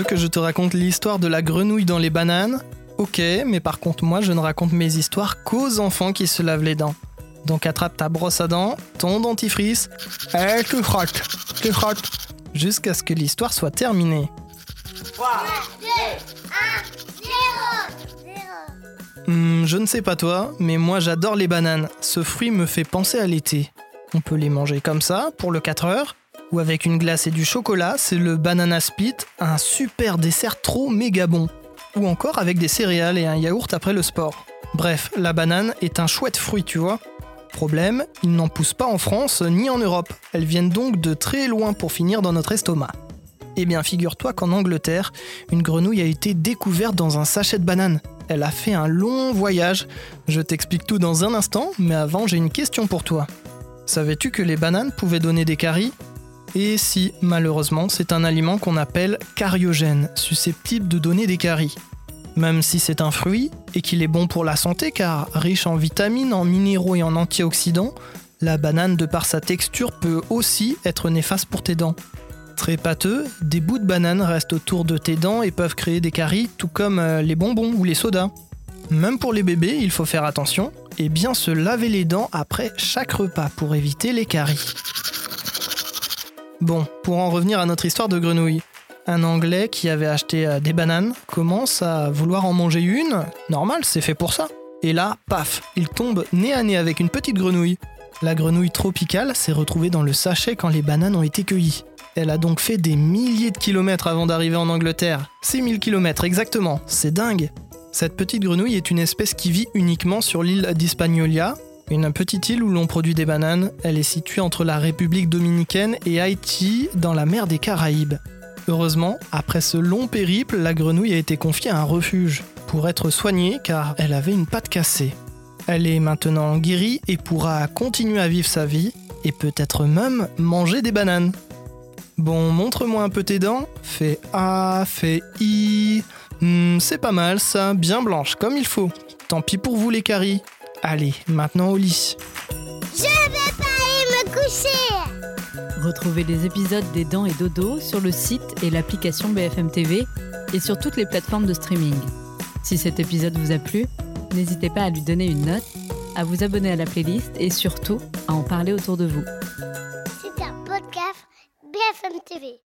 que je te raconte l'histoire de la grenouille dans les bananes? Ok, mais par contre moi je ne raconte mes histoires qu'aux enfants qui se lavent les dents. Donc attrape ta brosse à dents, ton dentifrice, et tu frottes, jusqu'à ce que l'histoire soit terminée. 3, 2, 1, 0. Je ne sais pas toi, mais moi j'adore les bananes. Ce fruit me fait penser à l'été. On peut les manger comme ça, pour le 4 heures, ou avec une glace et du chocolat, c'est le banana split, un super dessert trop méga bon. Ou encore avec des céréales et un yaourt après le sport. Bref, la banane est un chouette fruit, tu vois. Problème, ils n'en poussent pas en France ni en Europe. Elles viennent donc de très loin pour finir dans notre estomac. Eh bien, figure-toi qu'en Angleterre, une grenouille a été découverte dans un sachet de bananes. Elle a fait un long voyage. Je t'explique tout dans un instant, mais avant, j'ai une question pour toi. Savais-tu que les bananes pouvaient donner des caries ? Et si, malheureusement, c'est un aliment qu'on appelle cariogène, susceptible de donner des caries. Même si c'est un fruit, et qu'il est bon pour la santé car riche en vitamines, en minéraux et en antioxydants, la banane, de par sa texture, peut aussi être néfaste pour tes dents. Très pâteux, des bouts de banane restent autour de tes dents et peuvent créer des caries, tout comme les bonbons ou les sodas. Même pour les bébés, il faut faire attention et bien se laver les dents après chaque repas pour éviter les caries. Bon, pour en revenir à notre histoire de grenouille. Un Anglais qui avait acheté des bananes commence à vouloir en manger une. Normal, c'est fait pour ça. Et là, paf, il tombe nez à nez avec une petite grenouille. La grenouille tropicale s'est retrouvée dans le sachet quand les bananes ont été cueillies. Elle a donc fait des milliers de kilomètres avant d'arriver en Angleterre. 6000 kilomètres exactement, c'est dingue. Cette petite grenouille est une espèce qui vit uniquement sur l'île d'Hispaniola, une petite île où l'on produit des bananes. Elle est située entre la République dominicaine et Haïti, dans la mer des Caraïbes. Heureusement, après ce long périple, la grenouille a été confiée à un refuge pour être soignée car elle avait une patte cassée. Elle est maintenant guérie et pourra continuer à vivre sa vie et peut-être même manger des bananes. Bon, montre-moi un peu tes dents. Fais A, fais I. C'est pas mal ça, bien blanche, comme il faut. Tant pis pour vous les caries. Allez, maintenant au lit. Je vais pas aller me coucher. Retrouvez les épisodes des Dents et Dodo sur le site et l'application BFM TV et sur toutes les plateformes de streaming. Si cet épisode vous a plu, n'hésitez pas à lui donner une note, à vous abonner à la playlist et surtout à en parler autour de vous. C'est un podcast BFM TV.